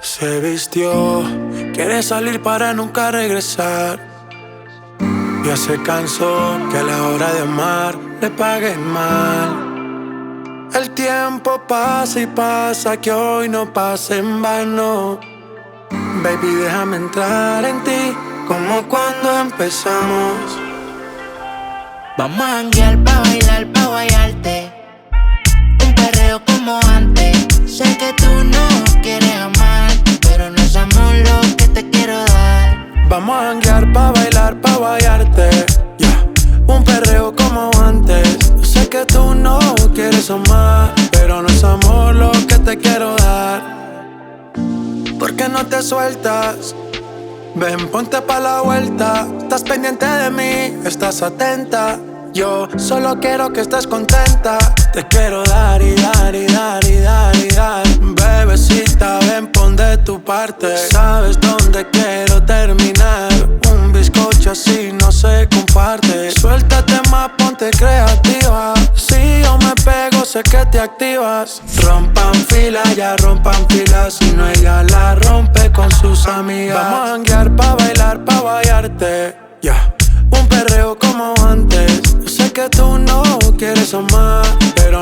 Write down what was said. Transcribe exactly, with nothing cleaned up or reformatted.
Se vistió, quiere salir para nunca regresar. Ya se cansó que a la hora de amar le paguen mal. El tiempo pasa y pasa, que hoy no pase en vano. Baby, déjame entrar en ti como cuando empezamos. Vamos a janguear pa' bailar, pa' guayarte. Un perreo como antes. Sé que tú no quieres amar, pero no es amor lo que te quiero dar. Vamos a janguear pa' bailar, pa' guayarte. Yeah. Un perreo como antes. Sé que tú no quieres amar, pero no es amor lo que te quiero dar. ¿Por qué no te sueltas? Ven, ponte pa' la vuelta. Estás pendiente de mí, estás atenta. Yo solo quiero que estés contenta. Te quiero dar y dar y dar y dar y dar. Bebecita, ven, pon de tu parte. Sabes dónde quiero terminar. Un bizcocho así no se comparte. Suéltate más, ponte creativa. Si yo me pego, sé que te activas. Rompan fila, ya rompan fila. Si no, ella la rompe con sus amigas. Vamos a janguear pa' bailar, pa' bailarte. Ya, yeah. Un perreo como antes. Sé que tú no quieres amar, pero